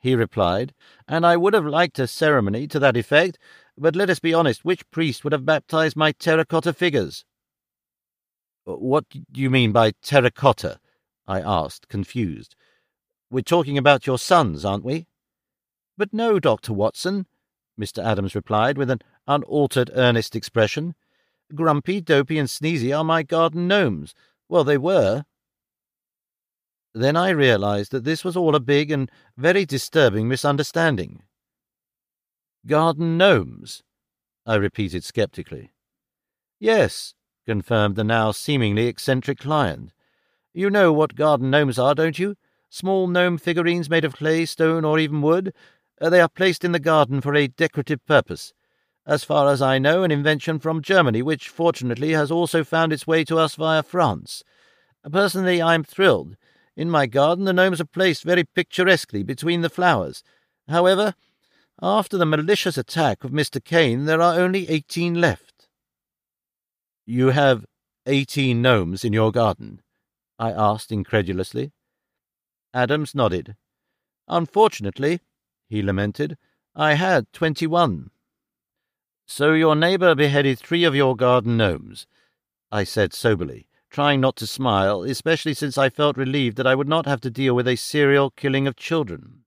he replied, "and I would have liked a ceremony to that effect, but let us be honest, which priest would have baptized my terracotta figures?" "What do you mean by terracotta?" I asked, confused. "We're talking about your sons, aren't we?" "But no, Dr. Watson," Mr. Adams replied, with an unaltered, earnest expression. "Grumpy, Dopey, and Sneezy are my garden gnomes. Well, they were." Then I realized that this was all a big and very disturbing misunderstanding. "Garden gnomes?" I repeated sceptically. "Yes," confirmed the now seemingly eccentric client. "You know what garden gnomes are, don't you? Small gnome figurines made of clay, stone, or even wood. They are placed in the garden for a decorative purpose. As far as I know, an invention from Germany, which, fortunately, has also found its way to us via France. Personally, I am thrilled. In my garden, the gnomes are placed very picturesquely between the flowers. However, after the malicious attack of Mr. Kane, there are only 18 left." "You have 18 gnomes in your garden?" I asked incredulously. Adams nodded. "Unfortunately," he lamented, "I had 21. "So your neighbour beheaded 3 of your garden gnomes," I said soberly, trying not to smile, especially since I felt relieved that I would not have to deal with a serial killing of children.